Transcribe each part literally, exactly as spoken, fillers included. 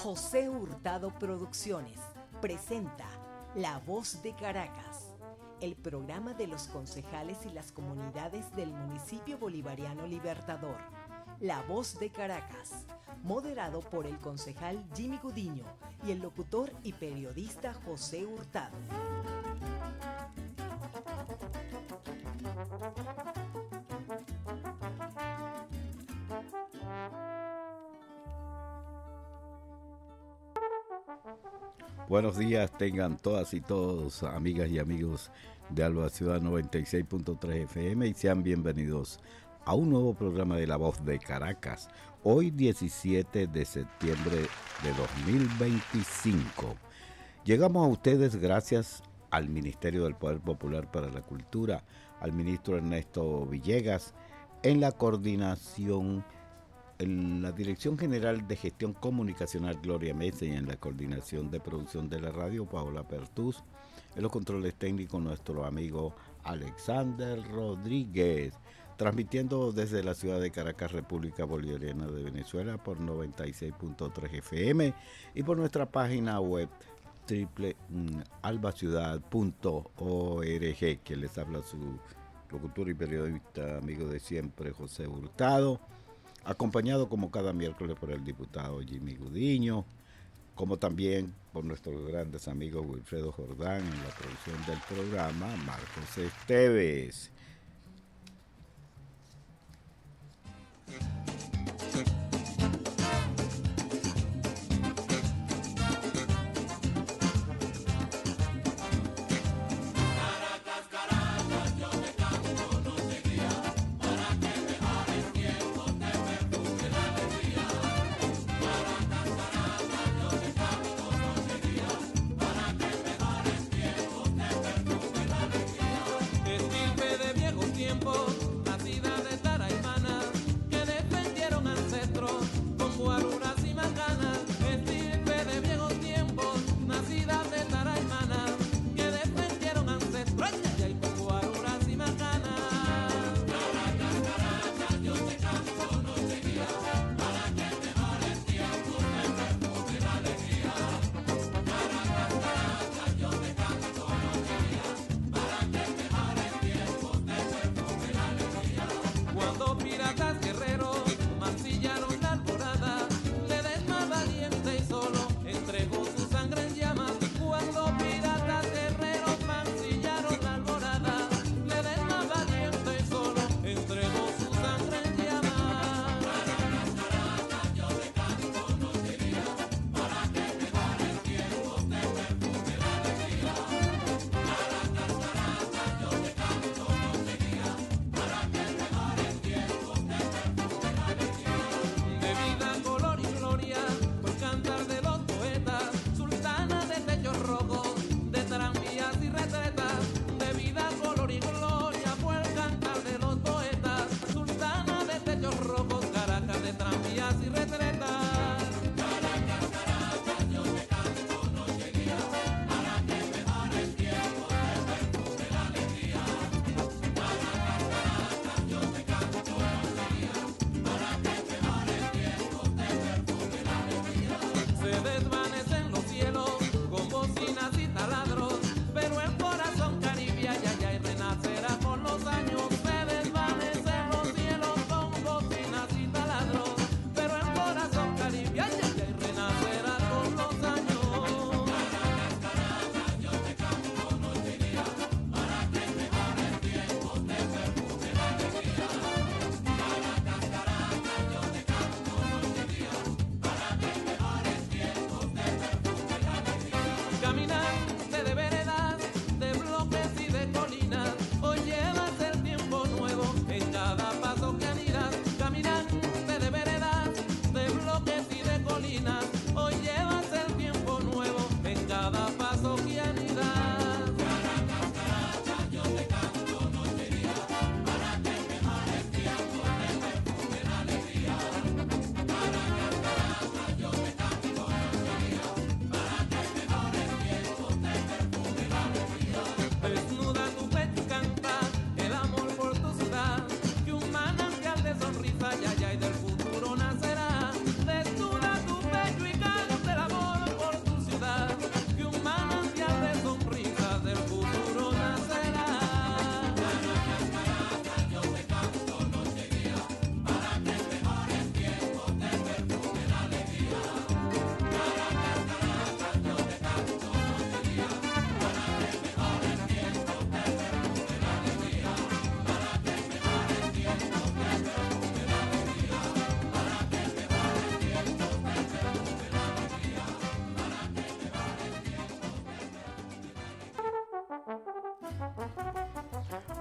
José Hurtado Producciones presenta La Voz de Caracas, el programa de los concejales y las comunidades del municipio bolivariano Libertador. La Voz de Caracas, moderado por el concejal Jimmy Gudiño y el locutor y periodista José Hurtado. Buenos días tengan todas y todos, amigas y amigos de Alba Ciudad noventa y seis punto tres F M, y sean bienvenidos a un nuevo programa de La Voz de Caracas, hoy diecisiete de septiembre de dos mil veinticinco. Llegamos a ustedes gracias al Ministerio del Poder Popular para la Cultura, al ministro Ernesto Villegas, en la coordinación, en la Dirección General de Gestión Comunicacional Gloria Mesa, y en la coordinación de producción de la radio Paola Pertús, en los controles técnicos nuestro amigo Alexander Rodríguez, transmitiendo desde la ciudad de Caracas, República Bolivariana de Venezuela, por noventa y seis punto tres F M y por nuestra página web triple albaciudad punto org, que les habla su locutor y periodista amigo de siempre, José Hurtado, acompañado como cada miércoles por el diputado Jimmy Gudiño, como también por nuestros grandes amigos Wilfredo Jordán en la producción del programa, Marcos Esteves. Estirpe de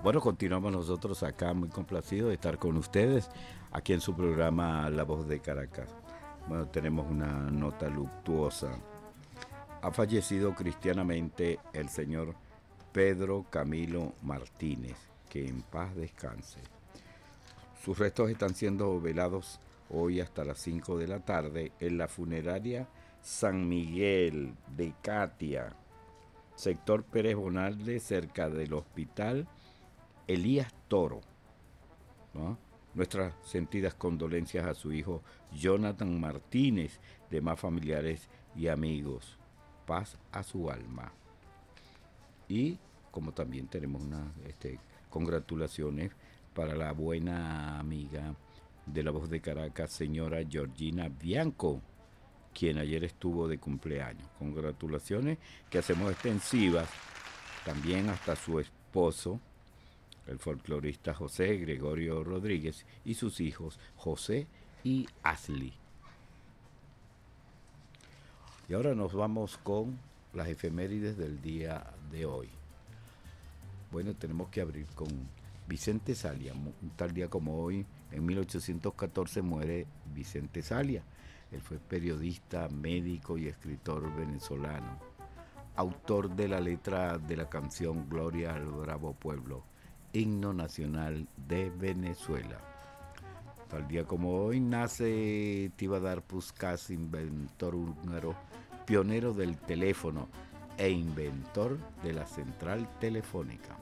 Bueno, continuamos nosotros acá muy complacidos de estar con ustedes aquí en su programa La Voz de Caracas. Bueno, tenemos una nota luctuosa. Ha fallecido cristianamente el señor Pedro Camilo Martínez, que en paz descanse. Sus restos están siendo velados hoy hasta las cinco de la tarde en la funeraria San Miguel de Catia, sector Pérez Bonalde, cerca del hospital Elías Toro, ¿no? Nuestras sentidas condolencias a su hijo Jonathan Martínez, demás familiares y amigos. Paz a su alma. Y como también tenemos unas este, congratulaciones para la buena amiga de La Voz de Caracas, señora Georgina Bianco, quien ayer estuvo de cumpleaños. Congratulaciones que hacemos extensivas también hasta su esposo, el folclorista José Gregorio Rodríguez, y sus hijos José y Ashley. Y ahora nos vamos con las efemérides del día de hoy. Bueno, tenemos que abrir con Vicente Salia. Un tal día como hoy, en mil ochocientos catorce, muere Vicente Salia. Él fue periodista, médico y escritor venezolano, autor de la letra de la canción Gloria al Bravo Pueblo, himno nacional de Venezuela. Tal día como hoy nace Tivadar Puskás, inventor húngaro, pionero del teléfono e inventor de la central telefónica.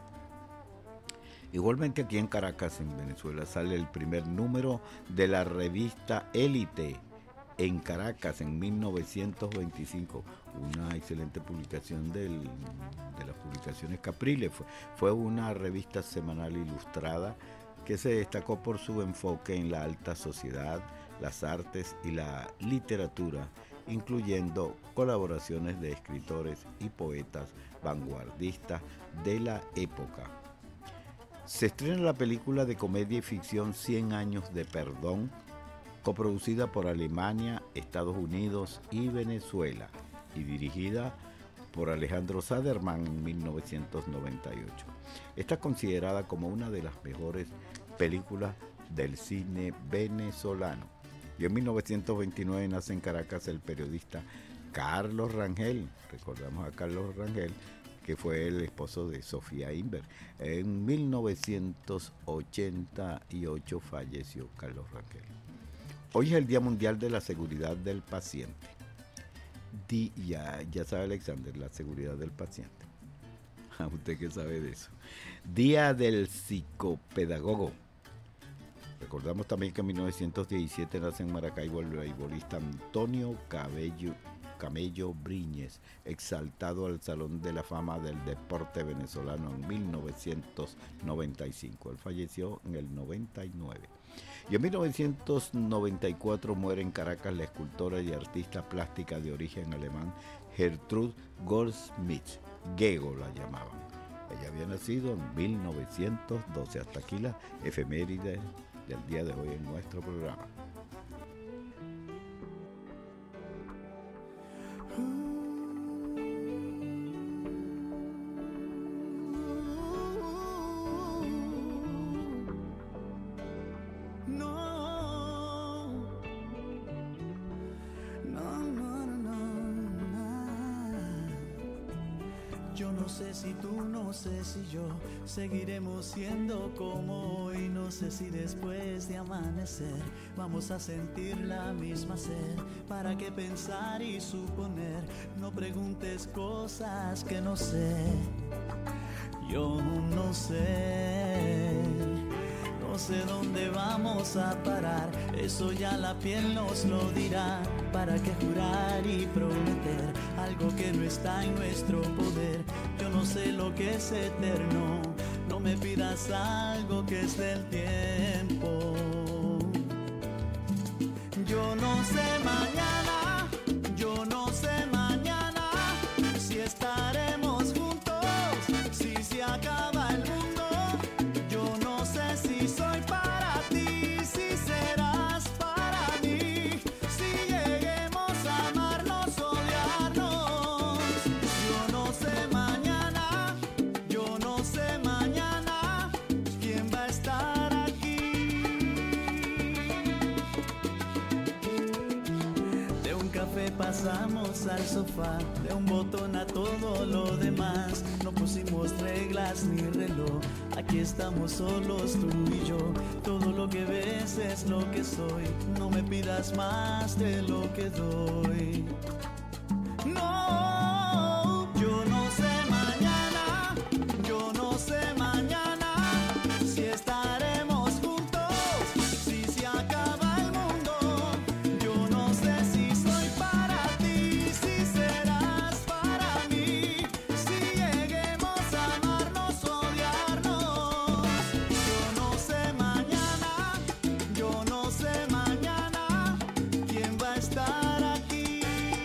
Igualmente aquí en Caracas, en Venezuela, sale el primer número de la revista Élite en Caracas en mil novecientos veinticinco, una excelente publicación del, de las publicaciones Capriles. Fue, fue una revista semanal ilustrada que se destacó por su enfoque en la alta sociedad, las artes y la literatura, incluyendo colaboraciones de escritores y poetas vanguardistas de la época. Se estrena la película de comedia y ficción Cien años de perdón, coproducida por Alemania, Estados Unidos y Venezuela, y dirigida por Alejandro Saderman en mil novecientos noventa y ocho. Está considerada como una de las mejores películas del cine venezolano. Y en mil novecientos veintinueve nace en Caracas el periodista Carlos Rangel. Recordamos a Carlos Rangel, que fue el esposo de Sofía Inver. En mil novecientos ochenta y ocho falleció Carlos Rangel. Hoy es el Día Mundial de la Seguridad del Paciente. Di, ya, ya sabe Alexander, la seguridad del paciente. ¿Usted qué sabe de eso? Día del Psicopedagogo. Recordamos también que en mil novecientos diecisiete nace en Maracaibo el beisbolista Antonio Cabello, Camello Briñez, exaltado al Salón de la Fama del Deporte Venezolano en mil novecientos noventa y cinco. Él falleció en el noventa y nueve. Y en mil novecientos noventa y cuatro muere en Caracas la escultora y artista plástica de origen alemán Gertrud Goldschmidt, Gego la llamaban. Ella había nacido en mil novecientos doce. Hasta aquí la efeméride del día de hoy en nuestro programa. Si tú, no sé si yo seguiremos siendo como hoy. No sé si después de amanecer vamos a sentir la misma sed. ¿Para qué pensar y suponer? No preguntes cosas que no sé. Yo no sé. No sé dónde vamos a parar. Eso ya la piel nos lo dirá. ¿Para qué jurar y prometer algo que no está en nuestro poder? Yo no sé lo que es eterno. No me pidas algo que es del tiempo. Yo no sé mañana. Yo no sé mañana si estaremos juntos, si se acaba el mundo. Yo no sé si soy para ti, si serás para mí, si lleguemos a amarnos, odiarnos. Yo no sé mañana, yo no sé mañana café pasamos al sofá, de un botón a todo lo demás. No pusimos reglas ni reloj, aquí estamos solos tú y yo. Todo lo que ves es lo que soy, no me pidas más de lo que doy. No, yo no sé mañana, yo no sé mañana si estaremos juntos, si se acaba el mundo. Yo no sé si soy para ti, si serás para mí, si lleguemos a amarnos o odiarnos. Yo no sé mañana, yo no sé mañana quién va a estar aquí.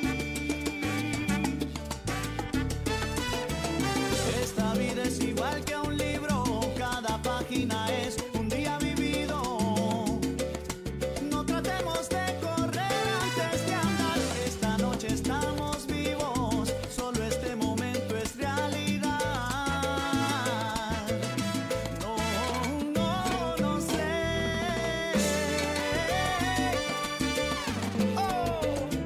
Esta vida es igual que un libro, cada página es un día vivido. No tratemos de correr antes de andar, esta noche estamos vivos, solo este momento es realidad. No, no, no sé. Oh.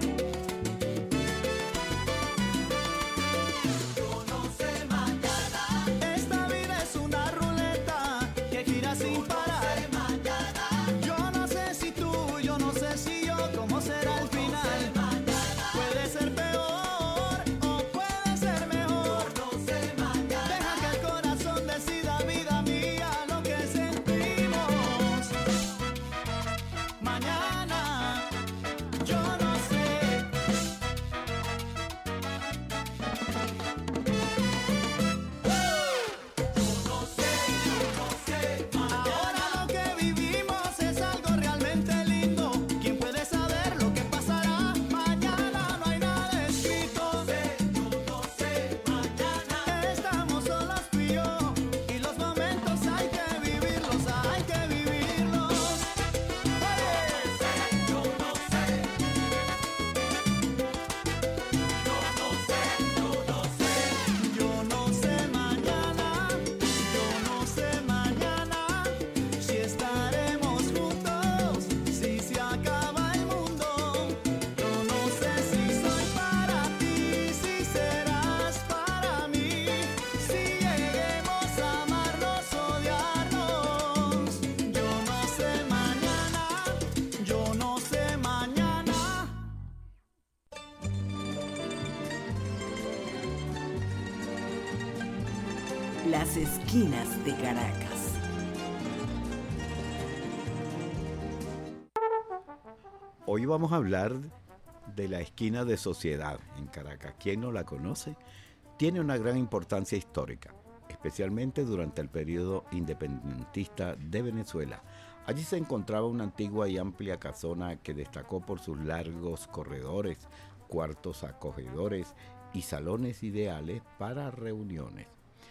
Yo no sé mañana. Esta vida es una ruleta que gira sin parar. Yo no sé si tú, yo no sé si yo, cómo será el final. Puede ser peor o puede ser mejor. Deja que el corazón decida, vida mía, lo que sentimos. Mañana, yo no sé. Ahora lo que vivimos es algo realmente lindo. ¿Quién puede saber lo que pasará? Mañana no hay nada escrito. Yo no sé mañana. Estamos solos tú y yo, y los momentos hay que vivirlos, hay que vivirlos. Yo no sé. Yo no sé mañana, yo no sé mañana si estaremos juntos, si se acaba el mundo. Yo no sé si soy para ti, si serás para mí, si lleguemos a amarnos o odiarnos. Yo no sé mañana, yo no sé mañana. Las esquinas de Caracas. Hoy vamos a hablar de la esquina de Sociedad en Caracas. ¿Quién no la conoce? Tiene una gran importancia histórica, especialmente durante el periodo independentista de Venezuela. Allí se encontraba una antigua y amplia casona que destacó por sus largos corredores, cuartos acogedores y salones ideales para reuniones.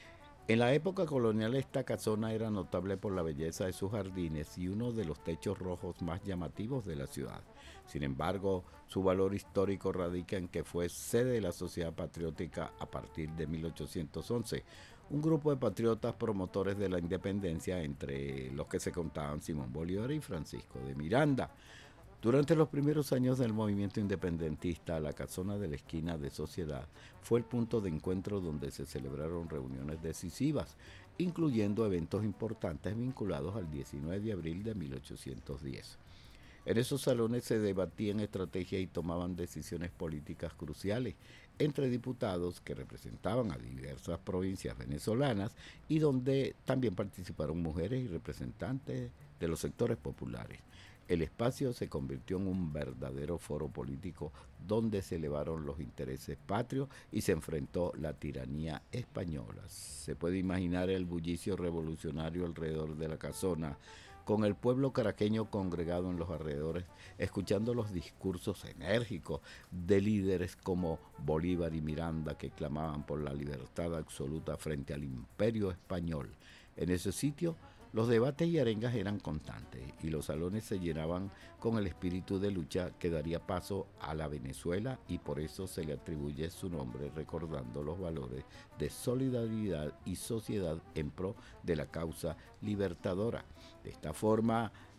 En la época colonial esta casona era notable por la belleza de sus jardines y uno de los techos rojos más llamativos de la ciudad. Sin embargo, su valor histórico radica en que fue sede de la Sociedad Patriótica a partir de mil ochocientos once, un grupo de patriotas promotores de la independencia, entre los que se contaban Simón Bolívar y Francisco de Miranda. Durante los primeros años del movimiento independentista, la casona de la esquina de Sociedad fue el punto de encuentro donde se celebraron reuniones decisivas, incluyendo eventos importantes vinculados al diecinueve de abril de mil ochocientos diez. En esos salones se debatían estrategias y tomaban decisiones políticas cruciales entre diputados que representaban a diversas provincias venezolanas y donde también participaron mujeres y representantes de los sectores populares. El espacio se convirtió en un verdadero foro político donde se elevaron los intereses patrios y se enfrentó la tiranía española. Se puede imaginar el bullicio revolucionario alrededor de la casona, con el pueblo caraqueño congregado en los alrededores, escuchando los discursos enérgicos de líderes como Bolívar y Miranda, que clamaban por la libertad absoluta frente al imperio español. En ese sitio, los debates y arengas eran constantes y los salones se llenaban con el espíritu de lucha que daría paso a la Venezuela, y por eso se le atribuye su nombre, recordando los valores de solidaridad y sociedad en pro de la causa libertadora. De esta forma,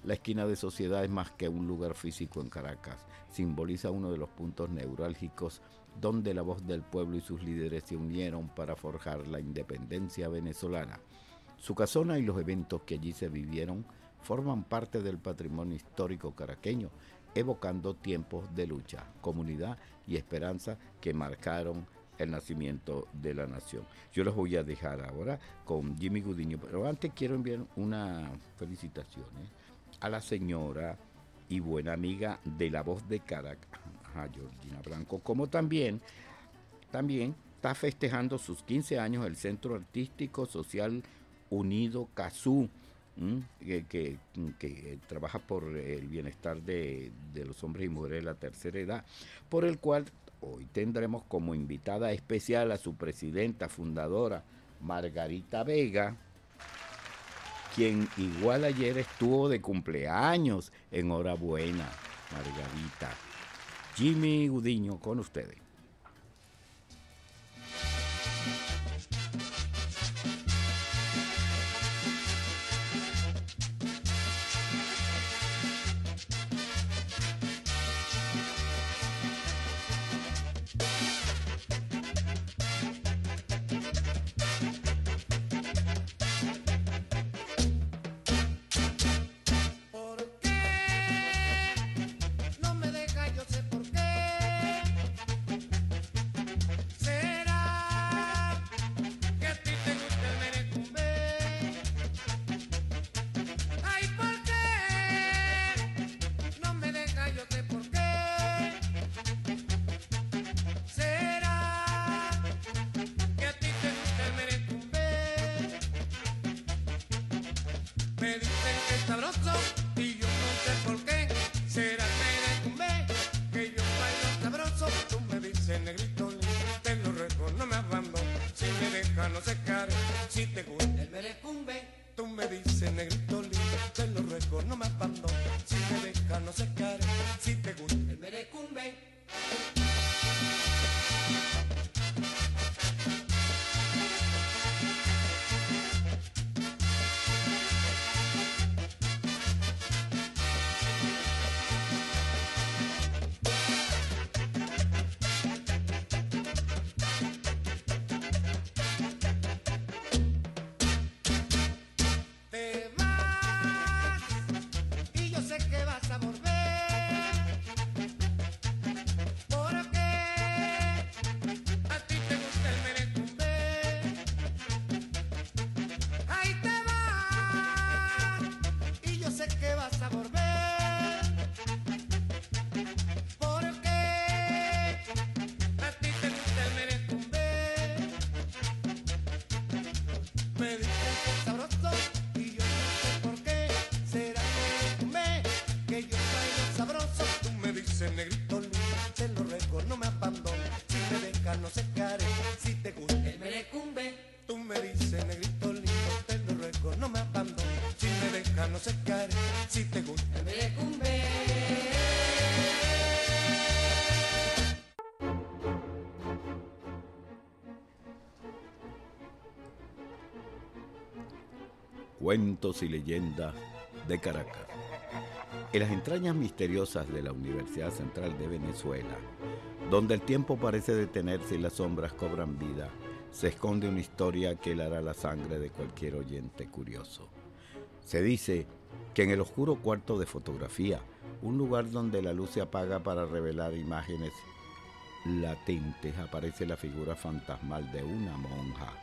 La esquina de Sociedad es más que un lugar físico en Caracas, simboliza uno de los puntos neurálgicos donde la voz del pueblo y sus líderes se unieron para forjar la independencia venezolana. Su casona y los eventos que allí se vivieron forman parte del patrimonio histórico caraqueño, evocando tiempos de lucha, comunidad y esperanza que marcaron el nacimiento de la nación. Yo los voy a dejar ahora con Jimmy Gudiño, pero antes quiero enviar unas felicitaciones a la señora y buena amiga de La Voz de Caracas, a Georgina Blanco, como también, también está festejando sus quince años el Centro Artístico Social Unido Cazú, que, que, que trabaja por el bienestar de, de los hombres y mujeres de la tercera edad, por el cual hoy tendremos como invitada especial a su presidenta fundadora, Margarita Vega, quien igual ayer estuvo de cumpleaños. Enhorabuena, Margarita. Jimmy Gudiño con ustedes. Cuentos y leyendas de Caracas. En las entrañas misteriosas de la Universidad Central de Venezuela, donde el tiempo parece detenerse y las sombras cobran vida, se esconde una historia que helará la sangre de cualquier oyente curioso. Se dice que en el oscuro cuarto de fotografía, un lugar donde la luz se apaga para revelar imágenes latentes, aparece la figura fantasmal de una monja.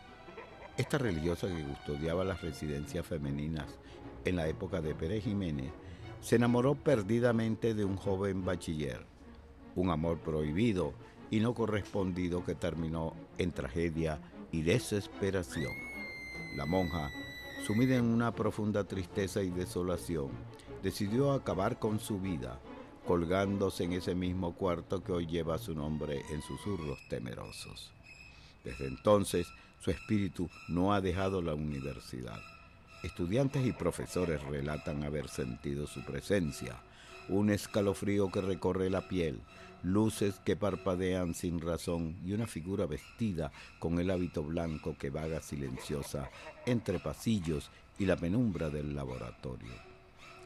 Esta religiosa que custodiaba las residencias femeninas en la época de Pérez Jiménez se enamoró perdidamente de un joven bachiller, un amor prohibido y no correspondido que terminó en tragedia y desesperación. La monja, sumida en una profunda tristeza y desolación, decidió acabar con su vida, colgándose en ese mismo cuarto que hoy lleva su nombre en susurros temerosos. Desde entonces, su espíritu no ha dejado la universidad. Estudiantes y profesores relatan haber sentido su presencia, un escalofrío que recorre la piel, luces que parpadean sin razón y una figura vestida con el hábito blanco que vaga silenciosa entre pasillos y la penumbra del laboratorio.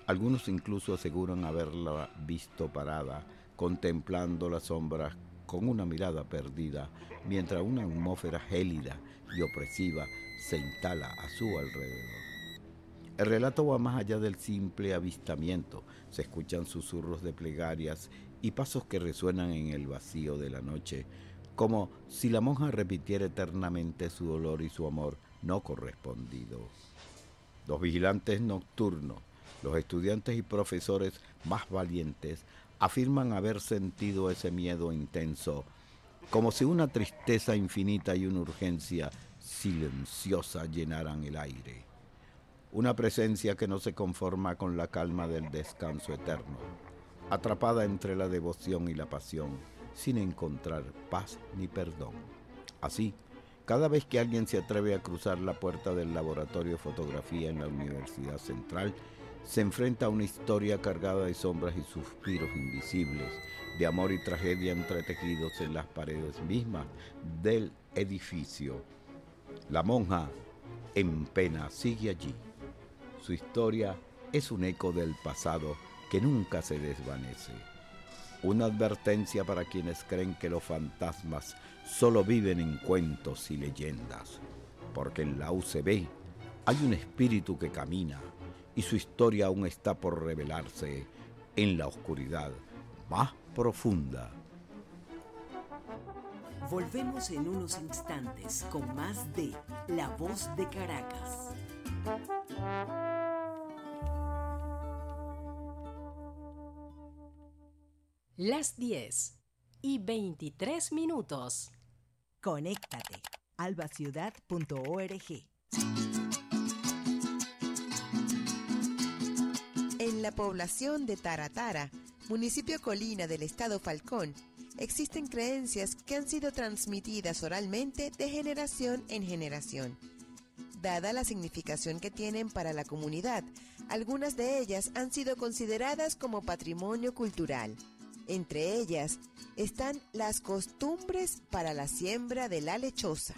Algunos incluso aseguran haberla visto parada, contemplando las sombras con una mirada perdida, mientras una atmósfera gélida y opresiva se instala a su alrededor. El relato va más allá del simple avistamiento. Se escuchan susurros de plegarias y pasos que resuenan en el vacío de la noche, como si la monja repitiera eternamente su dolor y su amor no correspondido. Los vigilantes nocturnos, los estudiantes y profesores más valientes, afirman haber sentido ese miedo intenso, como si una tristeza infinita y una urgencia silenciosa llenaran el aire. Una presencia que no se conforma con la calma del descanso eterno, atrapada entre la devoción y la pasión, sin encontrar paz ni perdón. Así, cada vez que alguien se atreve a cruzar la puerta del laboratorio de fotografía en la Universidad Central, se enfrenta a una historia cargada de sombras y suspiros invisibles, de amor y tragedia entretejidos en las paredes mismas del edificio. La monja, en pena, sigue allí. Su historia es un eco del pasado que nunca se desvanece. Una advertencia para quienes creen que los fantasmas solo viven en cuentos y leyendas, porque en la U C B hay un espíritu que camina y su historia aún está por revelarse en la oscuridad más profunda. Volvemos en unos instantes con más de La Voz de Caracas. Las diez y veintitrés minutos. Conéctate. alba ciudad punto org. En la población de Taratara, municipio Colina del estado Falcón, existen creencias que han sido transmitidas oralmente de generación en generación. Dada la significación que tienen para la comunidad, algunas de ellas han sido consideradas como patrimonio cultural. Entre ellas están las costumbres para la siembra de la lechosa.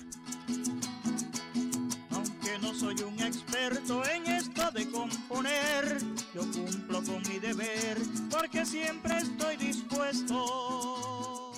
Aunque no soy un experto en esto de componer, yo cumplo con mi deber porque siempre estoy dispuesto.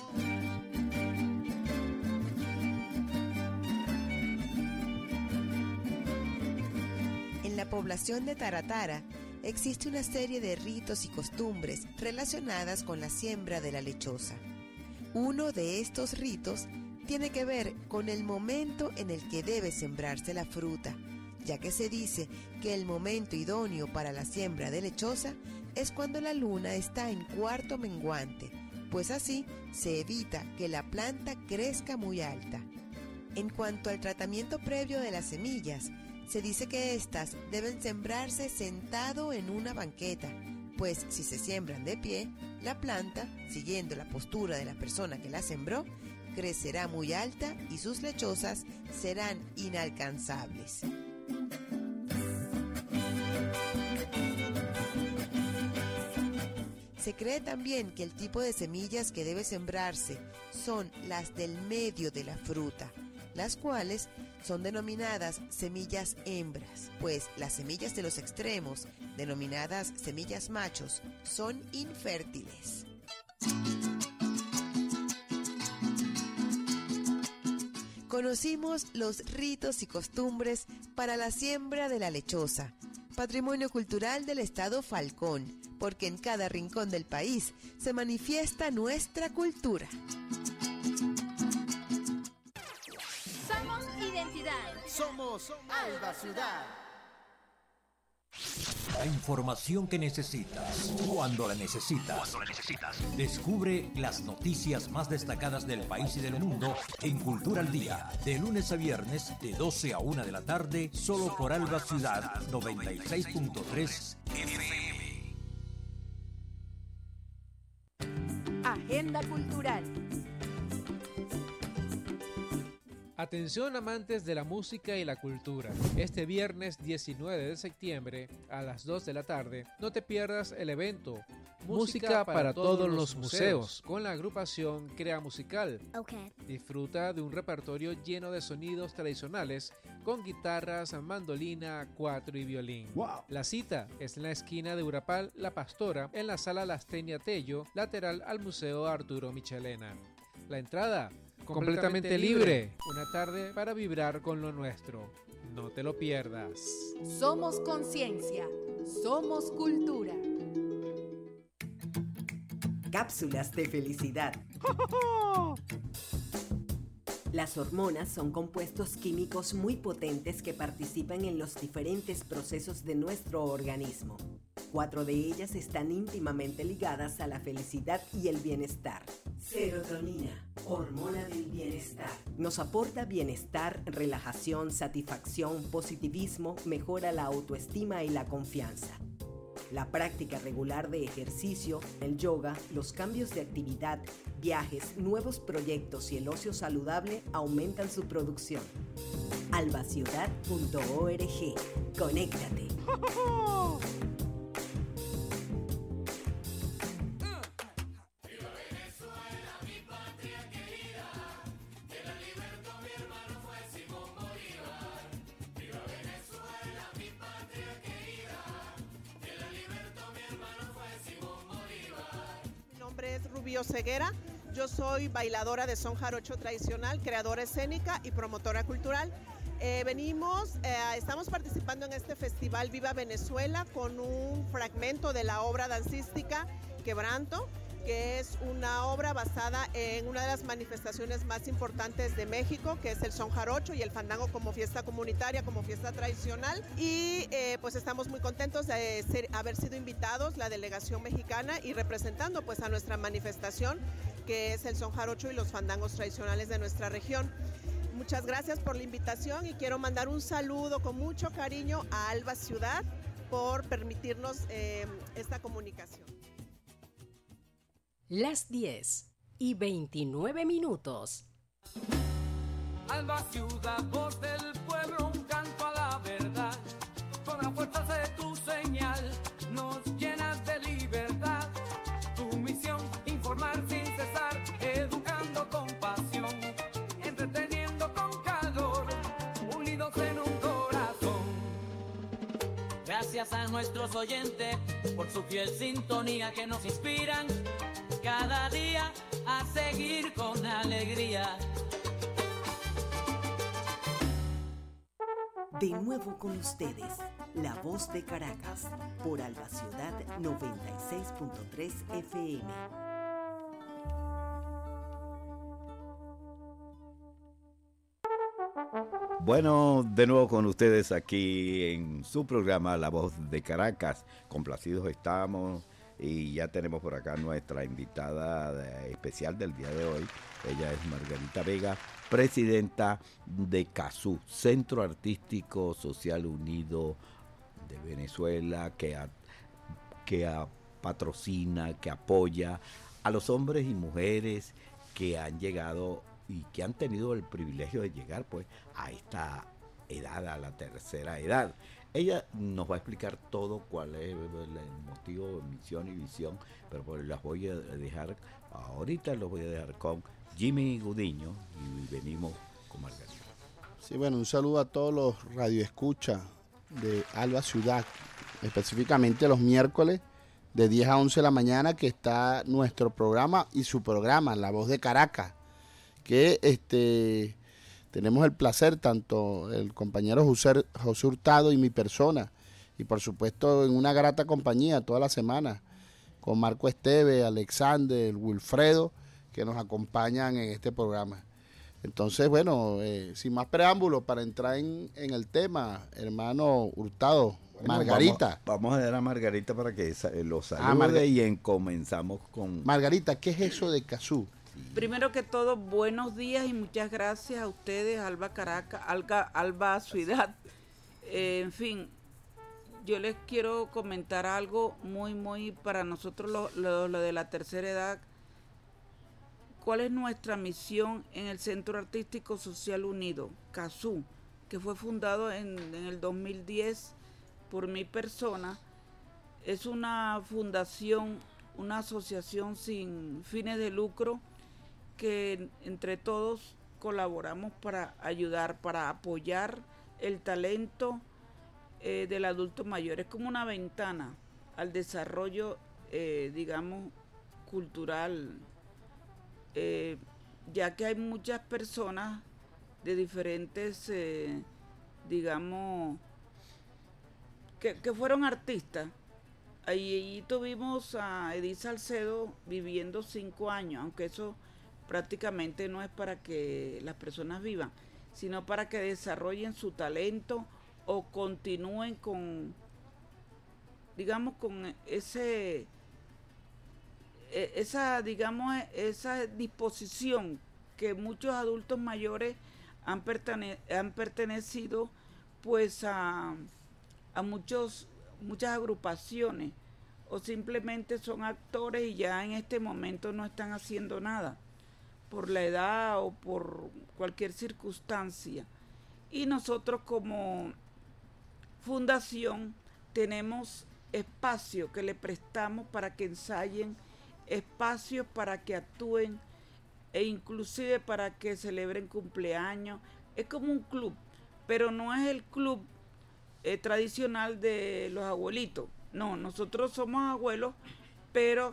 En la población de Taratara existe una serie de ritos y costumbres relacionadas con la siembra de la lechosa. Uno de estos ritos tiene que ver con el momento en el que debe sembrarse la fruta, ya que se dice que el momento idóneo para la siembra de lechosa es cuando la luna está en cuarto menguante, pues así se evita que la planta crezca muy alta. En cuanto al tratamiento previo de las semillas, se dice que éstas deben sembrarse sentado en una banqueta, pues si se siembran de pie, la planta, siguiendo la postura de la persona que la sembró, crecerá muy alta y sus lechosas serán inalcanzables. Se cree también que el tipo de semillas que debe sembrarse son las del medio de la fruta, las cuales son denominadas semillas hembras, pues las semillas de los extremos, denominadas semillas machos, son infértiles. Conocimos los ritos y costumbres para la siembra de la lechosa, patrimonio cultural del estado Falcón, porque en cada rincón del país se manifiesta nuestra cultura. Somos Alba Ciudad. La información que necesitas, cuando la necesitas. Cuando la necesitas. Descubre las noticias más destacadas del país y del mundo en Cultura al Día, de lunes a viernes, de doce a una de la tarde, solo por Alba Ciudad noventa y seis punto tres F M. Agenda Cultural. Atención amantes de la música y la cultura. Este viernes diecinueve de septiembre a las dos de la tarde no te pierdas el evento Música para todos los museos, con la agrupación Crea Musical. Okay. Disfruta de un repertorio lleno de sonidos tradicionales con guitarras, mandolina, cuatro y violín. Wow. La cita es en la esquina de Urapal La Pastora, en la sala Lastenia Tello, lateral al Museo Arturo Michelena. La entrada, completamente, completamente libre. Una tarde para vibrar con lo nuestro. No te lo pierdas. Somos conciencia, somos cultura. Cápsulas de felicidad. Las hormonas son compuestos químicos muy potentes que participan en los diferentes procesos de nuestro organismo. Cuatro de ellas están íntimamente ligadas a la felicidad y el bienestar. Serotonina, hormona del bienestar. Nos aporta bienestar, relajación, satisfacción, positivismo, mejora la autoestima y la confianza. La práctica regular de ejercicio, el yoga, los cambios de actividad, viajes, nuevos proyectos y el ocio saludable aumentan su producción. alba ciudad punto org. Conéctate. Es Rubio Ceguera, yo soy bailadora de son jarocho tradicional, creadora escénica y promotora cultural. Eh, venimos, eh, estamos participando en este festival Viva Venezuela con un fragmento de la obra dancística Quebranto, que es una obra basada en una de las manifestaciones más importantes de México, que es el son jarocho y el fandango como fiesta comunitaria, como fiesta tradicional. Y eh, pues estamos muy contentos de ser, haber sido invitados, la delegación mexicana, y representando pues a nuestra manifestación, que es el son jarocho y los fandangos tradicionales de nuestra región. Muchas gracias por la invitación y quiero mandar un saludo con mucho cariño a Alba Ciudad por permitirnos eh, esta comunicación. Las diez y veintinueve minutos. Alba Ciudad, voz del pueblo, un canto a la verdad. Con la fuerza de tu señal, nos llenas de libertad. Tu misión, informar sin cesar, educando con pasión, entreteniendo con calor, unidos en un corazón. Gracias a nuestros oyentes por su fiel sintonía que nos inspiran cada día a seguir con alegría. De nuevo con ustedes, La Voz de Caracas, por Alba Ciudad noventa y seis punto tres F M. Bueno, de nuevo con ustedes aquí en su programa La Voz de Caracas. Complacidos estamos. Y ya tenemos por acá nuestra invitada especial del día de hoy. Ella es Margarita Vega, presidenta de CASU, Centro Artístico Social Unido de Venezuela, que, a, que a, patrocina, que apoya a los hombres y mujeres que han llegado y que han tenido el privilegio de llegar pues a esta edad, a la tercera edad. Ella nos va a explicar todo cuál es el motivo, misión y visión, pero pues las voy a dejar, ahorita los voy a dejar con Jimmy Gudiño y venimos con Margarita. Sí, bueno, un saludo a todos los radioescuchas de Alba Ciudad, específicamente los miércoles de diez a once de la mañana, que está nuestro programa y su programa, La Voz de Caracas, que este... tenemos el placer, tanto el compañero José, José Hurtado y mi persona, y por supuesto en una grata compañía toda la semana, con Marco Esteve, Alexander, Wilfredo, que nos acompañan en este programa. Entonces, bueno, eh, sin más preámbulos, para entrar en, en el tema, hermano Hurtado, bueno, Margarita. Vamos, vamos a dar a Margarita para que lo salude ah, Marga- y en, comenzamos con... Margarita, ¿qué es eso de CASU? Primero que todo, buenos días y muchas gracias a ustedes, Alba Caracas, Alba, Alba Ciudad. Eh, en fin, yo les quiero comentar algo muy, muy para nosotros, lo, lo, lo de la tercera edad. ¿Cuál es nuestra misión en el Centro Artístico Social Unido, CASU, que fue fundado en, en el dos mil diez por mi persona? Es una fundación una asociación sin fines de lucro que entre todos colaboramos para ayudar, para apoyar el talento eh, del adulto mayor. Es como una ventana al desarrollo, eh, digamos, cultural, eh, ya que hay muchas personas de diferentes, eh, digamos, que, que fueron artistas. Ahí, ahí tuvimos a Edith Salcedo viviendo cinco años, aunque eso prácticamente no es para que las personas vivan, sino para que desarrollen su talento o continúen con, digamos, con ese, esa, digamos, esa disposición que muchos adultos mayores han, pertene han pertenecido, pues, a, a muchos, muchas agrupaciones, o simplemente son actores y ya en este momento no están haciendo nada por la edad o por cualquier circunstancia. Y nosotros como fundación tenemos espacio que le prestamos para que ensayen, espacios para que actúen e inclusive para que celebren cumpleaños. Es como un club, pero no es el club eh, tradicional de los abuelitos. No, nosotros somos abuelos, pero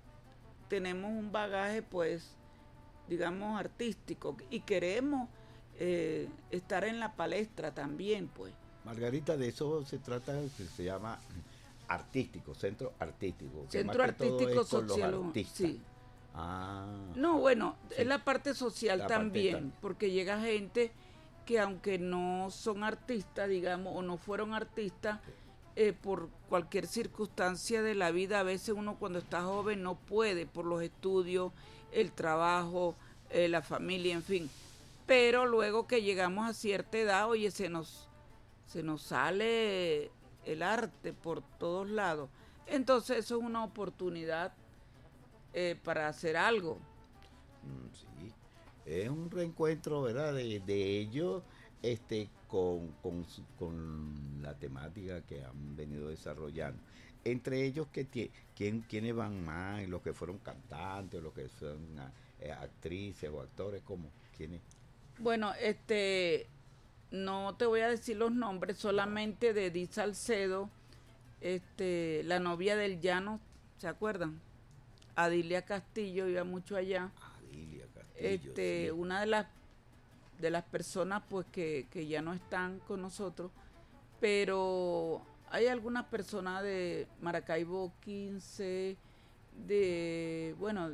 tenemos un bagaje, pues, digamos, artístico, y queremos eh, estar en la palestra también, pues. Margarita, de eso se trata, que se llama artístico, centro artístico. Centro artístico social, sí. Ah. No, bueno, Sí. es la parte social La también, parte tal. porque llega gente que aunque no son artistas, digamos, o no fueron artistas, eh, por cualquier circunstancia de la vida, a veces uno cuando está joven no puede, por los estudios, el trabajo, eh, la familia, en fin. Pero luego que llegamos a cierta edad, oye, se nos, se nos sale el arte por todos lados. Entonces eso es una oportunidad eh, para hacer algo. Mm, sí, es un reencuentro, ¿verdad? De, de ellos este, con, con, su- con la temática que han venido desarrollando. Entre ellos, que tie- quién, ¿quiénes van más? Los que fueron cantantes, los que son ah, eh, actrices o actores, ¿cómo? ¿Quiénes? Bueno, este, no te voy a decir los nombres, solamente de Edith Salcedo, este, la novia del llano, ¿se acuerdan? Adilia Castillo iba mucho allá. Adilia Castillo. Este, sí. una de las de las personas, pues, que, que ya no están con nosotros, pero hay algunas personas de Maracaibo quince, de, bueno,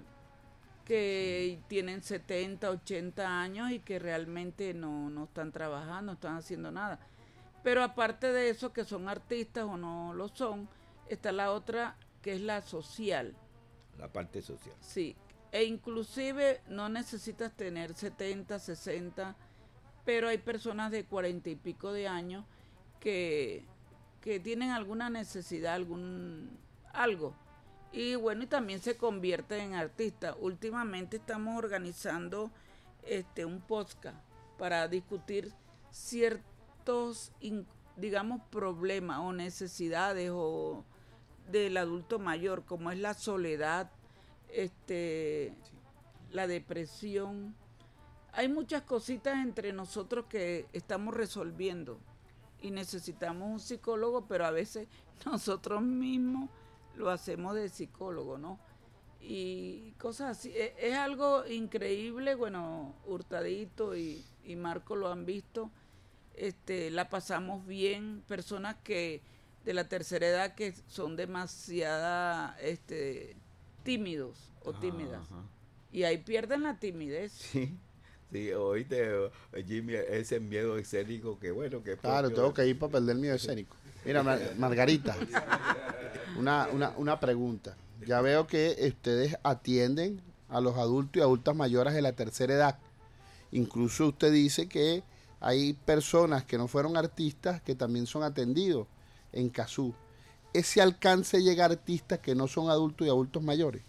que tienen setenta, ochenta años y que realmente no, no están trabajando, no están haciendo nada. Pero aparte de eso, que son artistas o no lo son, está la otra que es la social. La parte social. Sí, e inclusive no necesitas tener setenta, sesenta, pero hay personas de cuarenta y pico de años que, que tienen alguna necesidad, algún algo. Y bueno, y también se convierten en artistas. Últimamente estamos organizando este un podcast para discutir ciertos, in- digamos, problemas o necesidades o del adulto mayor, como es la soledad, este, la depresión. Hay muchas cositas entre nosotros que estamos resolviendo y necesitamos un psicólogo, pero a veces nosotros mismos lo hacemos de psicólogo, ¿no? Y cosas así. Es, es algo increíble. Bueno, Hurtadito y, y Marco lo han visto. Este, la pasamos bien. Personas que de la tercera edad que son demasiada este, tímidos o tímidas. Ajá. Y ahí pierden la timidez. Sí, sí, oíste, Jimmy, ese miedo escénico que bueno, que es Claro, propio tengo de- que ir para perder el miedo escénico. Mira, Mar- Margarita, una, una, una pregunta. Ya veo que ustedes atienden a los adultos y adultas mayores de la tercera edad. Incluso usted dice que hay personas que no fueron artistas que también son atendidos en Cazú. ¿Ese alcance llega a artistas que no son adultos y adultos mayores?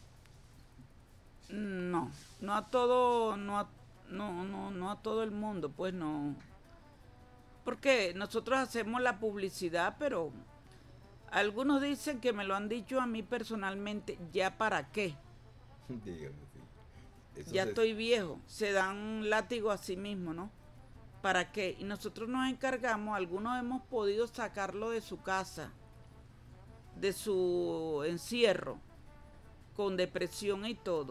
No, no a todo, no a, no, no, no a todo el mundo, pues no. Porque nosotros hacemos la publicidad, pero Algunos dicen que me lo han dicho a mí personalmente, ¿ya para qué? Dígame, sí. Eso Ya se- estoy viejo, se dan un látigo a sí mismo, ¿no? ¿Para qué? Y nosotros nos encargamos, algunos hemos podido sacarlo de su casa, de su encierro, con depresión y todo.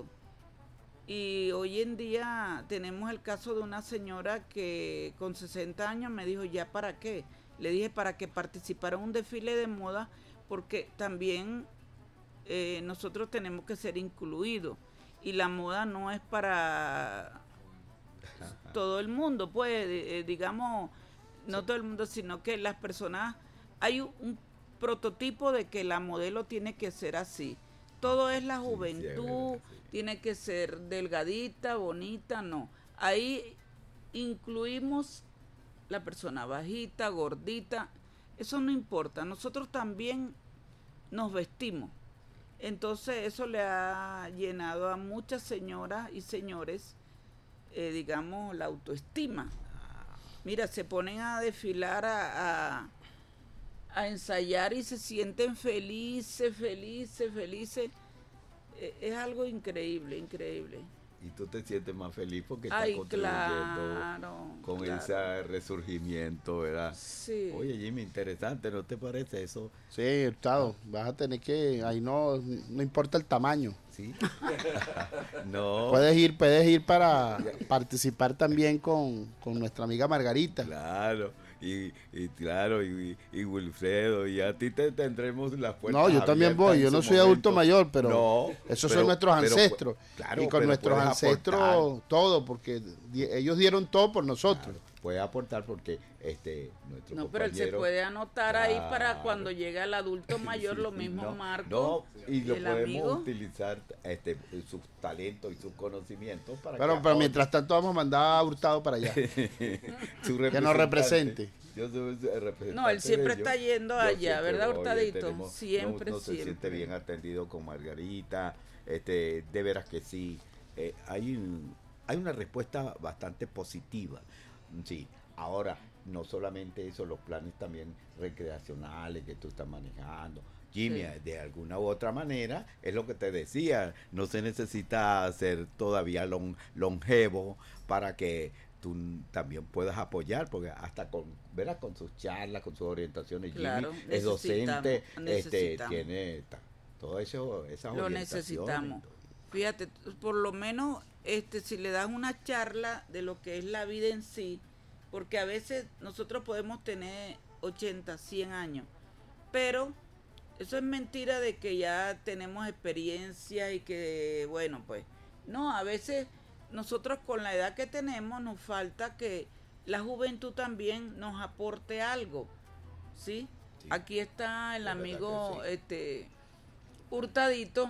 Y hoy en día tenemos el caso de una señora que con sesenta años me dijo, ¿ya para qué? Le dije para que participara en un desfile de moda, porque también eh, nosotros tenemos que ser incluidos. Y la moda no es para todo el mundo, pues, eh, digamos, no todo el mundo, sino que las personas, hay un, un prototipo de que la modelo tiene que ser así. Todo es la juventud, sí, sí. tiene que ser delgadita, bonita, no. Ahí incluimos la persona bajita, gordita, eso no importa. Nosotros también nos vestimos. Entonces eso le ha llenado a muchas señoras y señores, eh, digamos, la autoestima. Mira, se ponen a desfilar, a, a, a ensayar y se sienten felices, felices, felices. Eh, es algo increíble, increíble. Y tú te sientes más feliz porque Ay, estás contribuyendo claro, con claro. ese resurgimiento, ¿verdad? Sí. Oye, Jimmy, interesante, ¿no te parece eso? Sí, Hurtado, vas a tener que, ahí no, no importa el tamaño. Sí. No. Puedes ir, puedes ir para participar también con, con nuestra amiga Margarita. Claro, y, y claro, y, y Wilfredo, y a ti te tendremos las puertas No, yo también abiertas voy, en yo su no soy momento. adulto mayor, pero No, esos pero- son nuestros pero, ancestros. claro, y con pero nuestros puedes ancestros aportar. todo, porque di- ellos dieron todo por nosotros. Puede aportar porque este nuestro No, pero él se compañero- puede anotar ahí para Claro. cuando llegue el adulto mayor, Sí, lo sí, mismo no, Marco, no, y lo el podemos amigo. utilizar este sus talentos y sus conocimientos para Pero, que pero mientras tanto vamos a mandar a Hurtado para allá. su que nos represente. Yo soy el representante No, él siempre de ellos. está yendo Yo allá, siempre ¿verdad, voy, Hurtadito? tenemos- Siempre, no, no se siente siempre. bien atendido con Margarita, este, de veras que sí. Eh, hay un, hay una respuesta bastante positiva. Sí, ahora no solamente eso, los planes también recreacionales que tú estás manejando. Jimmy, Sí. de alguna u otra manera, es lo que te decía, no se necesita ser todavía lon- longevo para que tú también puedas apoyar, porque hasta con, verás, con sus charlas, con sus orientaciones, Claro, Jimmy es docente, necesitamos, este, necesitamos. tiene ta- todo eso, esas Lo orientaciones. necesitamos. Fíjate, por lo menos este si le das una charla de lo que es la vida en sí, porque a veces nosotros podemos tener ochenta, cien años, pero eso es mentira de que ya tenemos experiencia y que, bueno, pues, no, a veces nosotros con la edad que tenemos nos falta que la juventud también nos aporte algo, ¿sí? Sí. Aquí está el De verdad amigo que sí. este Hurtadito,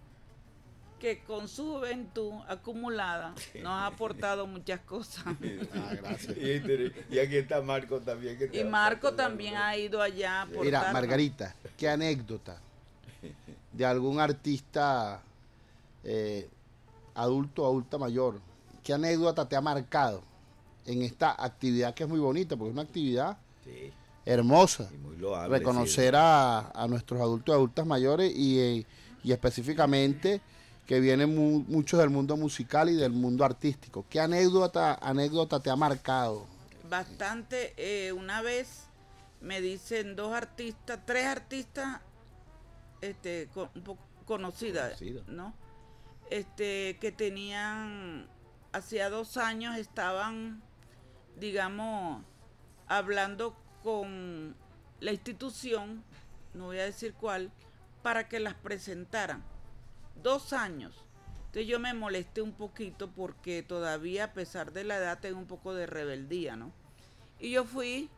que con su juventud acumulada nos ha aportado muchas cosas. Ah, gracias. Y, y aquí está Marco también. Que te Y va a Marco aportar también algo. ha ido allá a aportar. Mira, Margarita, ¿qué anécdota de algún artista eh, adulto o adulta mayor? ¿Qué anécdota te ha marcado en esta actividad que es muy bonita? Porque es una actividad Sí, hermosa. y muy loable, Reconocer sí. a, a nuestros adultos y adultas mayores y, eh, y específicamente que vienen mu- muchos del mundo musical y del mundo artístico. ¿Qué anécdota, anécdota te ha marcado? Bastante. Eh, una vez me dicen dos artistas, tres artistas este, con- un poco conocidas, Conocido. ¿no? Este, que tenían, hacía dos años estaban, digamos, hablando con la institución, no voy a decir cuál, para que las presentaran. Dos años. Entonces yo me molesté un poquito porque todavía, a pesar de la edad, tengo un poco de rebeldía, ¿no? Y yo fui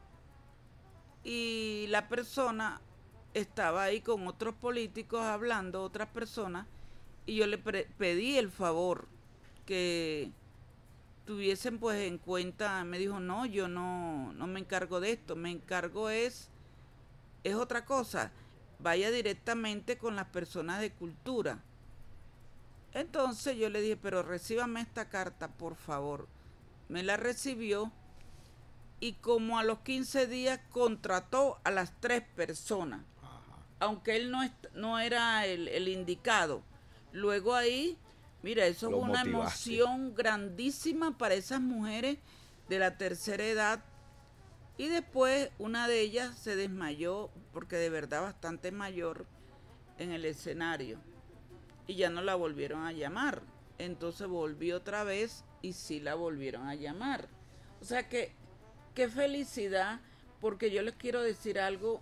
y la persona estaba ahí con otros políticos hablando, otras personas, y yo le pre- pedí el favor que tuviesen pues en cuenta. Me dijo, no, yo no, no me encargo de esto, me encargo es, es otra cosa, vaya directamente con las personas de cultura. Entonces yo le dije, pero recíbame esta carta, por favor. Me la recibió y como a los quince días contrató a las tres personas. aunque él no, est no era el, el indicado. Luego ahí, mira, eso Lo fue una motivaste. emoción grandísima para esas mujeres de la tercera edad. Y después una de ellas se desmayó, porque de verdad bastante mayor, en el escenario. Y ya no la volvieron a llamar. Entonces volvió otra vez y sí la volvieron a llamar. O sea que, qué felicidad, porque yo les quiero decir algo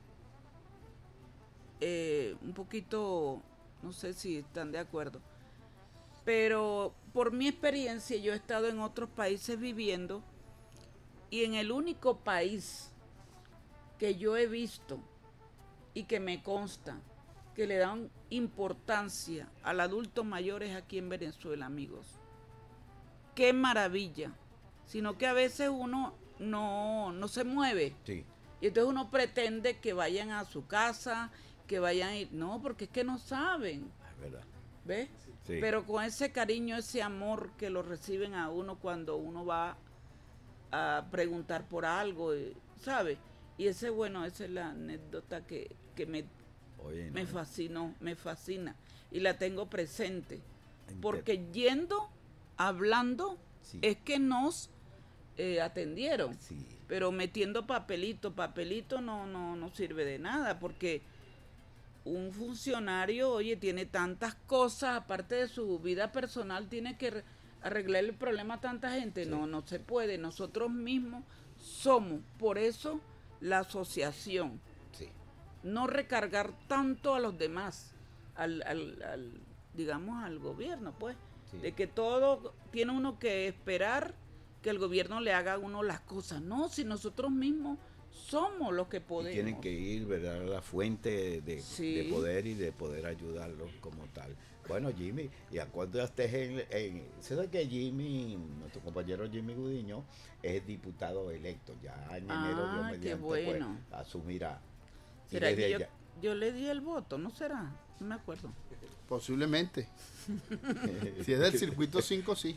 eh, un poquito, no sé si están de acuerdo, pero por mi experiencia yo he estado en otros países viviendo, y en el único país que yo he visto y que me consta que le dan importancia al adulto mayor es aquí en Venezuela, amigos. Qué maravilla. Sino que a veces uno no, no se mueve. Sí. Y entonces uno pretende que vayan a su casa, que vayan a ir. No, porque es que no saben. Es verdad. ¿Ves? Sí. Pero con ese cariño, ese amor que lo reciben a uno cuando uno va a preguntar por algo, ¿sabe? Y ese, bueno, esa es la anécdota que, que me, Oye, no. me fascinó, me fascina. Y la tengo presente. Porque yendo, hablando, Sí. es que nos eh, atendieron. Sí. Pero metiendo papelito, papelito no, no, no sirve de nada, porque un funcionario, oye, tiene tantas cosas, aparte de su vida personal, tiene que arreglar el problema a tanta gente. Sí. No, no se puede. Nosotros mismos somos, por eso, la asociación. Sí. No recargar tanto a los demás, al, al, al digamos, al gobierno, pues. Sí. De que todo tiene uno que esperar que el gobierno le haga a uno las cosas. No, si nosotros mismos somos los que podemos. Y tienen que ir, ¿verdad?, a la fuente de, sí. de poder y de poder ayudarlos como tal. Bueno, Jimmy, y a cuando ya estés en, en... ¿Sabes que Jimmy, nuestro compañero Jimmy Gudiño, es diputado electo? Ya en ah, enero Dios mediante, qué bueno. Pues, asumirá. ¿Será que yo, yo le di el voto? ¿No será? No me acuerdo. Posiblemente. Si es del circuito cinco, sí.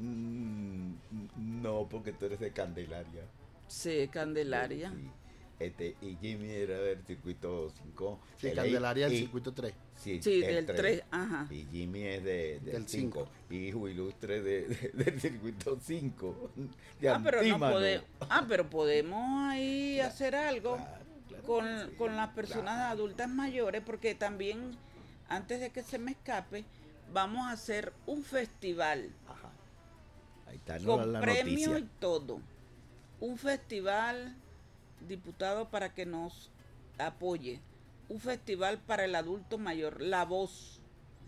No, porque tú eres de Candelaria. Sí, Candelaria. Sí. Este, y Jimmy era del circuito cinco. Sí, Candelaria del circuito tres. Sí, sí del tres, ajá. Y Jimmy es de, de del cinco. Y hijo ilustre de, de, del circuito cinco. De ah, pero no pode, ah, pero podemos ahí claro, hacer algo claro, claro, con, sí, con las personas claro. adultas mayores, porque también, antes de que se me escape, vamos a hacer un festival. Ajá. Ahí está, no, con la premios noticia. Y todo. Un festival, diputado, para que nos apoye. Un festival para el adulto mayor, La Voz.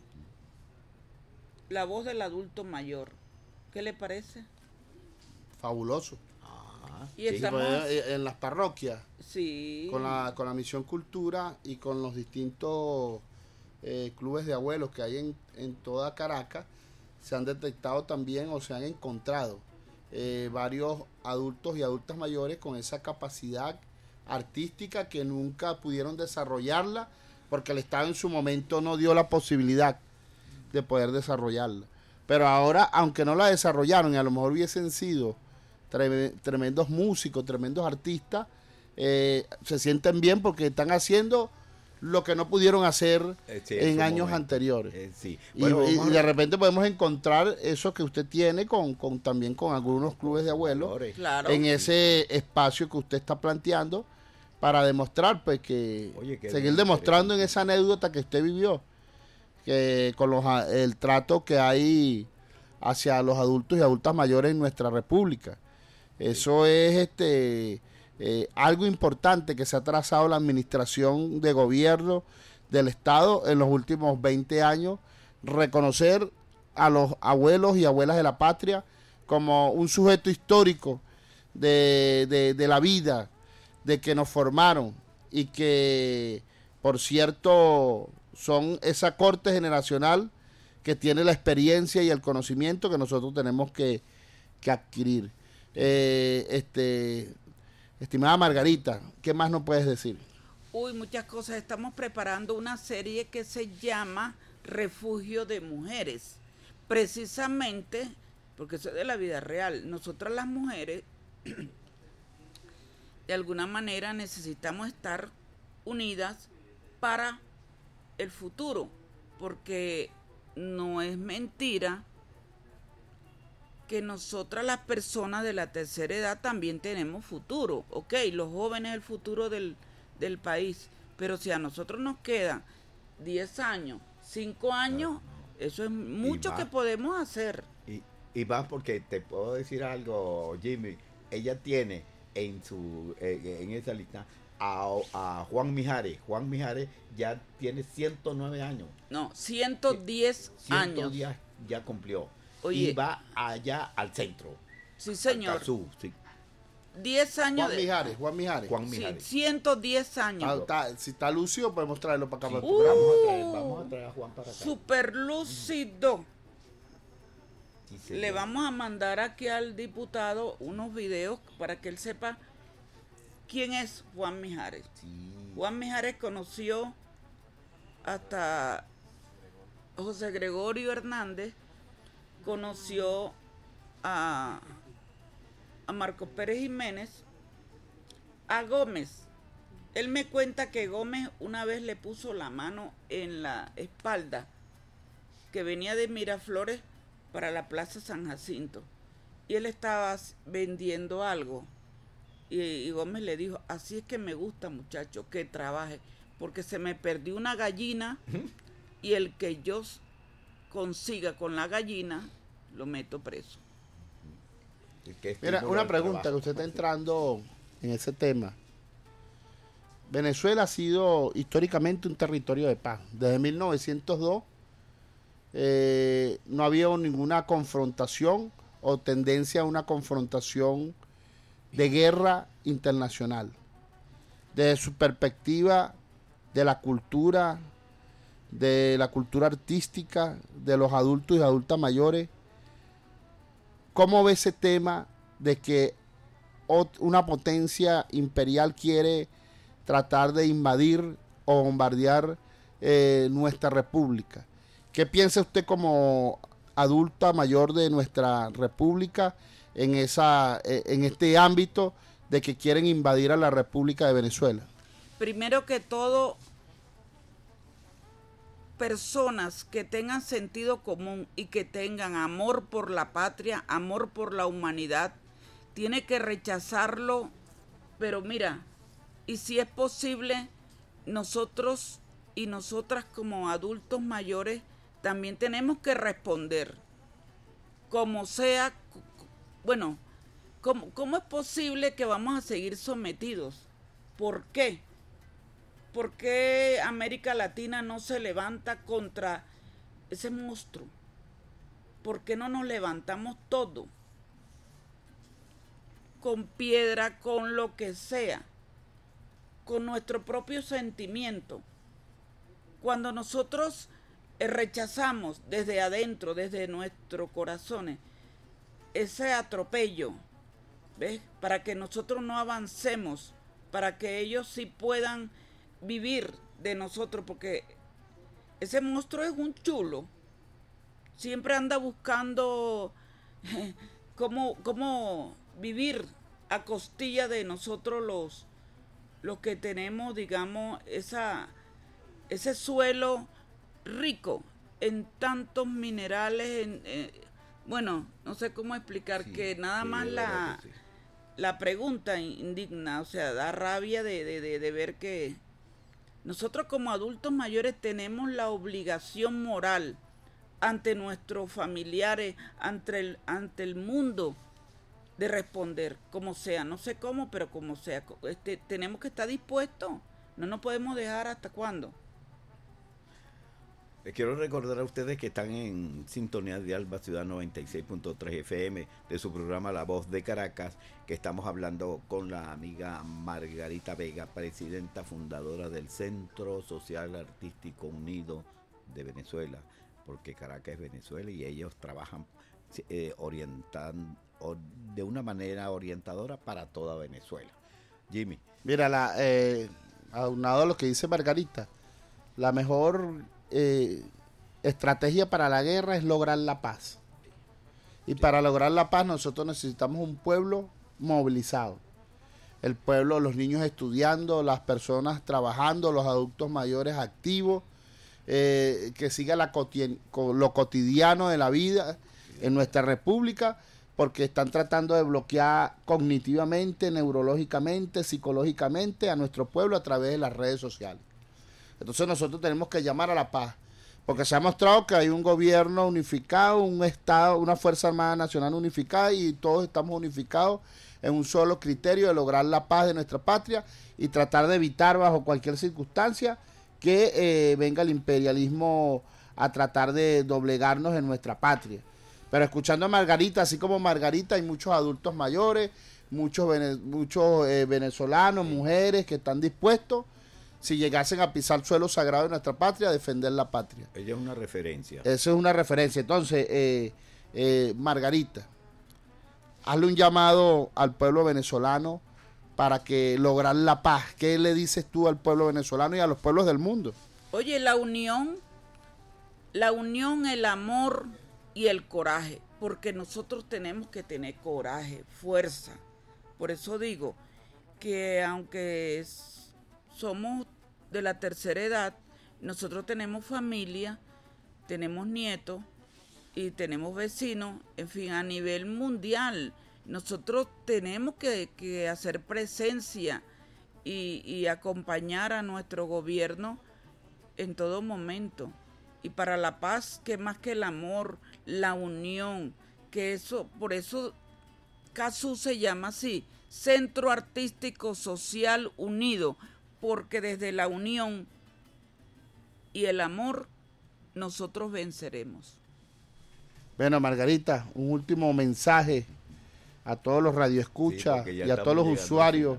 La Voz del adulto mayor. ¿Qué le parece? Fabuloso. Ah, y sí, estamos en las parroquias. Sí. Con la, con la Misión Cultura y con los distintos eh, clubes de abuelos que hay en, en toda Caracas, se han detectado también o se han encontrado eh, varios adultos y adultas mayores con esa capacidad artística que nunca pudieron desarrollarla porque el Estado en su momento no dio la posibilidad de poder desarrollarla. Pero ahora, aunque no la desarrollaron y a lo mejor hubiesen sido tre tremendos músicos, tremendos artistas, eh, se sienten bien porque están haciendo lo que no pudieron hacer eh, sí, en, en años momento. anteriores. Eh, sí. Y, bueno, y, y de repente podemos encontrar eso que usted tiene con, con también con algunos clubes de abuelos, claro. en ese espacio que usted está planteando para demostrar, pues, que Oye, seguir demostrando en esa anécdota que usted vivió, que con los, el trato que hay hacia los adultos y adultas mayores en nuestra república. Eso es este eh, algo importante que se ha trazado la administración de gobierno del Estado en los últimos veinte años, reconocer a los abuelos y abuelas de la patria como un sujeto histórico de, de, de la vida, de que nos formaron y que, por cierto, son esa corte generacional que tiene la experiencia y el conocimiento que nosotros tenemos que, que adquirir. Eh, este, estimada Margarita, ¿qué más nos puedes decir? Uy, muchas cosas. Estamos preparando una serie que se llama Refugio de Mujeres. Precisamente, porque eso es de la vida real. Nosotras las mujeres, de alguna manera, necesitamos estar unidas para el futuro, porque no es mentira que nosotras las personas de la tercera edad también tenemos futuro. Ok, los jóvenes es el futuro del, del país, pero si a nosotros nos quedan diez años, cinco años, no, no. Eso es mucho que podemos hacer. Y, y más porque te puedo decir algo, Jimmy, ella tiene en su eh, en esa lista a, a Juan Mijares. Juan Mijares ya tiene ciento nueve años. No, ciento diez años. ciento diez ya cumplió. Oye, y va allá al centro. Sí, señor. Cazú, sí. diez años. Juan Mijares, Juan Mijares. Juan Mijares. Sí, ciento diez años. Ah, está, si está lúcido, podemos traerlo para acá. Sí. Para Uh, vamos, a traer, vamos a traer a Juan para acá. Super lúcido. Sí, le vamos a mandar aquí al diputado unos videos para que él sepa quién es Juan Mijares. Sí. Juan Mijares conoció hasta José Gregorio Hernández, conoció a, a Marcos Pérez Jiménez, a Gómez. Él me cuenta que Gómez una vez le puso la mano en la espalda, que venía de Miraflores para la Plaza San Jacinto, y él estaba vendiendo algo, y, y Gómez le dijo, así es que me gusta, muchacho, que trabaje, porque se me perdió una gallina, y el que yo consiga con la gallina, lo meto preso. Mira, una pregunta, que usted está entrando en ese tema. Venezuela ha sido históricamente un territorio de paz. Desde mil novecientos dos eh, no había ninguna confrontación o tendencia a una confrontación de guerra internacional. Desde su perspectiva de la cultura, de la cultura artística, de los adultos y adultas mayores, ¿cómo ve ese tema de que una potencia imperial quiere tratar de invadir o bombardear eh, nuestra república? ¿Qué piensa usted como adulta mayor de nuestra república en, esa, eh, en este ámbito de que quieren invadir a la República de Venezuela? Primero que todo, personas que tengan sentido común y que tengan amor por la patria, amor por la humanidad, tiene que rechazarlo, pero mira, y si es posible, nosotros y nosotras como adultos mayores también tenemos que responder, como sea, bueno, ¿cómo, cómo es posible que vamos a seguir sometidos? ¿Por qué? ¿Por qué América Latina no se levanta contra ese monstruo? ¿Por qué no nos levantamos todo? Con piedra, con lo que sea, con nuestro propio sentimiento. Cuando nosotros eh, rechazamos desde adentro, desde nuestros corazones, ese atropello, ¿ves? Para que nosotros no avancemos, para que ellos sí puedan vivir de nosotros, porque ese monstruo es un chulo, siempre anda buscando eh, cómo, cómo vivir a costilla de nosotros los, los que tenemos, digamos, esa, ese suelo rico en tantos minerales, en, eh, bueno, no sé cómo explicar, sí, que nada sí, más la, sí. la pregunta indigna, o sea, da rabia de, de, de, de ver que nosotros como adultos mayores tenemos la obligación moral ante nuestros familiares, ante el, ante el mundo, de responder, como sea, no sé cómo, pero como sea. Este, tenemos que estar dispuestos, no nos podemos dejar hasta cuándo. Les quiero recordar a ustedes que están en sintonía de Alba Ciudad noventa y seis punto tres F M de su programa La Voz de Caracas, que estamos hablando con la amiga Margarita Vega, presidenta fundadora del Centro Social Artístico Unido de Venezuela, porque Caracas es Venezuela y ellos trabajan eh, orientando de una manera orientadora para toda Venezuela. Jimmy. Mira, la, eh, aunado a lo que dice Margarita, la mejor eh, estrategia para la guerra es lograr la paz. Y sí. Para lograr la paz nosotros necesitamos un pueblo movilizado. el pueblo, los niños estudiando, las personas trabajando, los adultos mayores activos, eh, que siga la cotien, lo cotidiano de la vida en nuestra república, porque están tratando de bloquear cognitivamente, neurológicamente, psicológicamente a nuestro pueblo a través de las redes sociales. Entonces nosotros tenemos que llamar a la paz, porque se ha mostrado que hay un gobierno unificado, un Estado, una Fuerza Armada Nacional unificada, y todos estamos unificados en un solo criterio de lograr la paz de nuestra patria y tratar de evitar bajo cualquier circunstancia que eh, venga el imperialismo a tratar de doblegarnos en nuestra patria. Pero escuchando a Margarita, así como Margarita, hay muchos adultos mayores, muchos, vene, muchos eh, venezolanos, sí, mujeres que están dispuestos, si llegasen a pisar suelo sagrado de nuestra patria, a defender la patria. Ella es una referencia. Eso es una referencia. Entonces, eh, eh, Margarita, hazle un llamado al pueblo venezolano para que lograr la paz. ¿Qué le dices tú al pueblo venezolano y a los pueblos del mundo? Oye, la unión, la unión, el amor y el coraje, porque nosotros tenemos que tener coraje, fuerza. Por eso digo que aunque somos de la tercera edad, nosotros tenemos familia, tenemos nietos y tenemos vecinos, en fin, a nivel mundial. Nosotros tenemos que, que hacer presencia y, y acompañar a nuestro gobierno en todo momento. Y para la paz, que más que el amor, la unión, que eso, por eso CASU se llama así, Centro Artístico Social Unido, porque desde la unión y el amor nosotros venceremos. Bueno, Margarita, un último mensaje a todos los radioescuchas, sí, y a todos los usuarios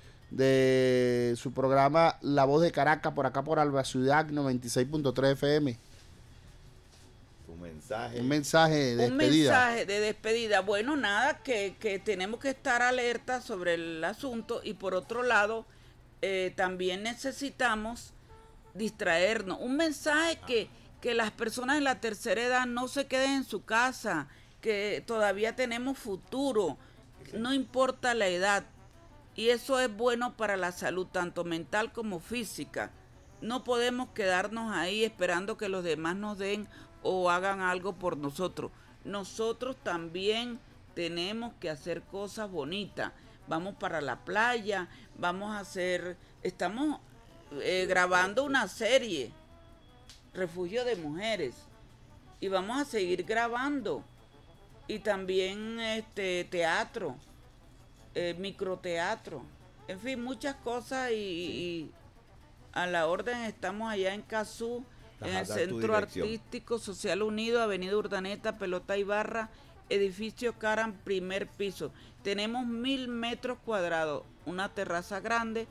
de su programa La Voz de Caracas, por acá por Alba Ciudad noventa y seis punto tres F M. Un mensaje. Un mensaje de despedida. Un mensaje de despedida. Bueno, nada, que, que tenemos que estar alerta sobre el asunto, y por otro lado, eh, también necesitamos distraernos. Un mensaje que, que las personas de la tercera edad no se queden en su casa, que todavía tenemos futuro, no importa la edad, y eso es bueno para la salud, tanto mental como física. No podemos quedarnos ahí esperando que los demás nos den o hagan algo por nosotros. Nosotros también tenemos que hacer cosas bonitas. Vamos para la playa, vamos a hacer, estamos eh, grabando una serie, Refugio de Mujeres, y vamos a seguir grabando. Y también este teatro, eh, microteatro, en fin, muchas cosas, y, y a la orden. Estamos allá en CASU, en el Centro Artístico Social Unido, Avenida Urdaneta, Pelota Ibarra, edificio Caram, primer piso. Tenemos mil metros cuadrados, una terraza grande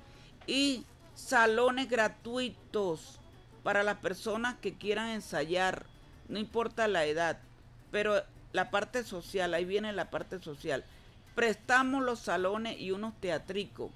y salones gratuitos para las personas que quieran ensayar, no importa la edad, pero la parte social, ahí viene la parte social. Prestamos los salones y unos teatricos.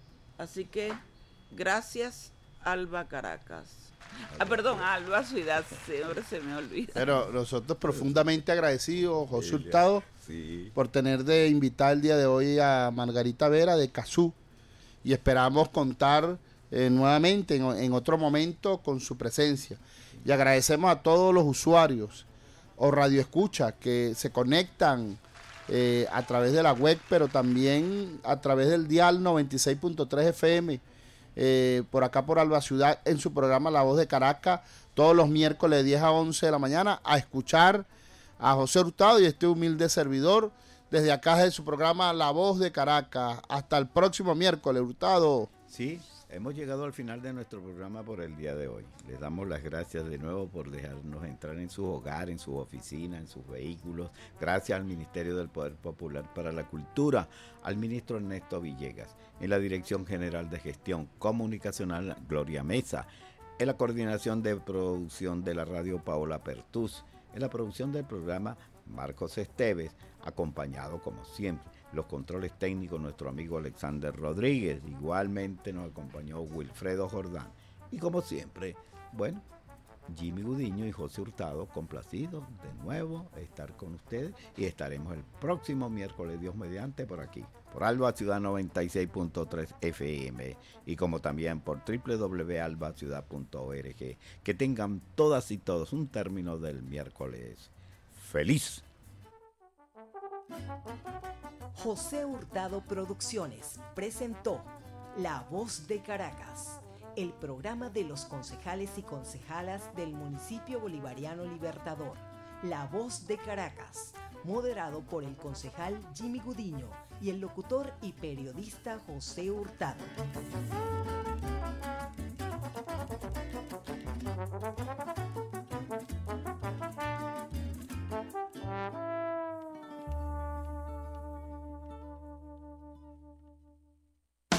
Así que, gracias, Alba Caracas. Ah, perdón, Alba Ciudad, siempre se me olvida. Pero nosotros profundamente agradecidos, José sí, Hurtado, sí. por tener de invitar el día de hoy a Margarita Vera de CASU. Y esperamos contar eh, nuevamente en, en otro momento con su presencia. Y agradecemos a todos los usuarios o radioescuchas que se conectan eh, a través de la web, pero también a través del dial noventa y seis punto tres F M, eh, por acá por Alba Ciudad, en su programa La Voz de Caracas, todos los miércoles de diez a once de la mañana, a escuchar a José Hurtado y este humilde servidor desde acá de su programa La Voz de Caracas. Hasta el próximo miércoles, Hurtado. Sí, hemos llegado al final de nuestro programa por el día de hoy. Les damos las gracias de nuevo por dejarnos entrar en su hogar, en su oficina, en sus vehículos. Gracias al Ministerio del Poder Popular para la Cultura, al ministro Ernesto Villegas, en la Dirección General de Gestión Comunicacional Gloria Mesa, en la coordinación de producción de la radio Paola Pertús, en la producción del programa Marcos Esteves, acompañado como siempre los controles técnicos nuestro amigo Alexander Rodríguez. Igualmente nos acompañó Wilfredo Jordán. Y como siempre, bueno, Jimmy Gudiño y José Hurtado, complacidos de nuevo estar con ustedes y estaremos el próximo miércoles, Dios mediante, por aquí, por Alba Ciudad noventa y seis punto tres F M y como también por doble u doble u doble u punto alba ciudad punto org. Que tengan todas y todos un término del miércoles feliz. José Hurtado Producciones presentó La Voz de Caracas, el programa de los concejales y concejalas del municipio bolivariano Libertador, La Voz de Caracas, moderado por el concejal Jimmy Gudiño y el locutor y periodista José Hurtado.